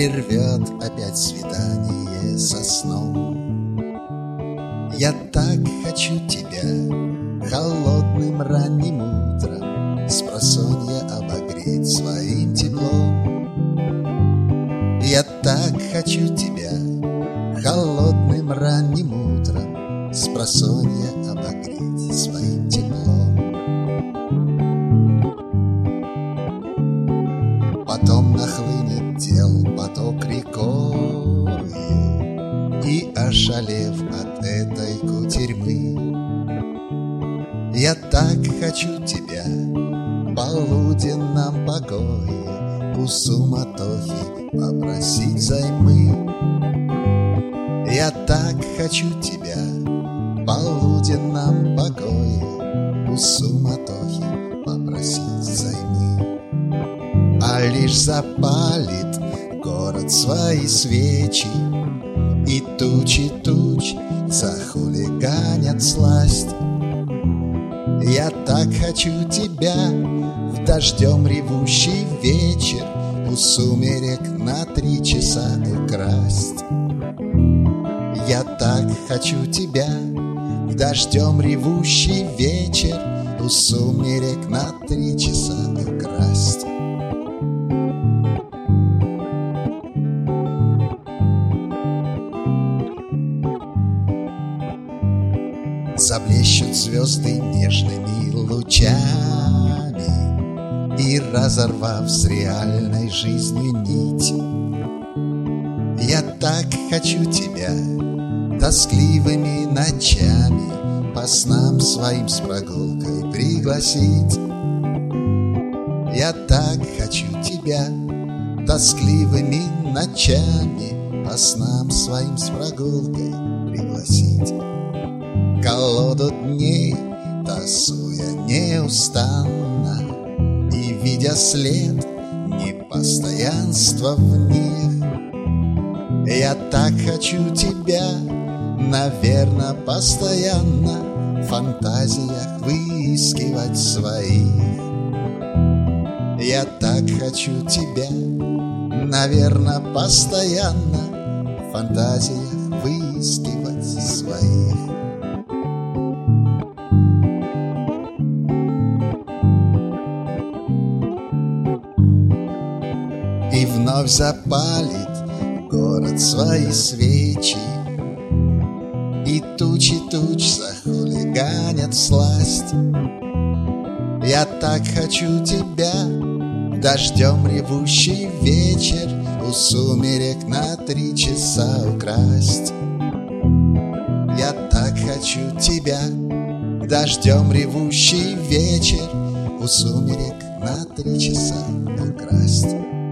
прервет опять свидание со сном. Я так хочу тебя холодным ранним утром спросонья обогреть своим теплом. Я так хочу тебя холодным ранним утром спросонья обогреть своим теплом. Потом нахлынет дел поток рекою, и, ошалев от этой кутерьмы, я так хочу тебя в полуденном покое у суматохи попросить взаймы. Я так хочу тебя в полуденном покое у суматохи попросить взаймы. А лишь запалит город свои свечи, и тучи туч захулиганят сласть. Я так хочу тебя в дождем ревущий вечер у сумерек на 3 часа украсть. Я так хочу тебя в дождем ревущий вечер у сумерек на 3 часа украсть. Заблещут звезды нежными лучами, и, разорвав с реальной жизнью нить, я так хочу тебя тоскливыми ночами по снам своим с прогулкой пригласить. Я так хочу тебя тоскливыми ночами по снам своим с прогулкой пригласить. Колоду дней тасуя неустанно и видя след непостоянства в них, я так хочу тебя, наверно, постоянно в фантазиях выискивать своих. Я так хочу тебя, наверно, постоянно в фантазиях выискивать своих. И вновь запалит город свои свечи, и тучи туч захулиганят всласть. Я так хочу тебя дождем ревущий вечер у сумерек на 3 часа украсть. Я так хочу тебя дождем ревущий вечер у сумерек на 3 часа украсть.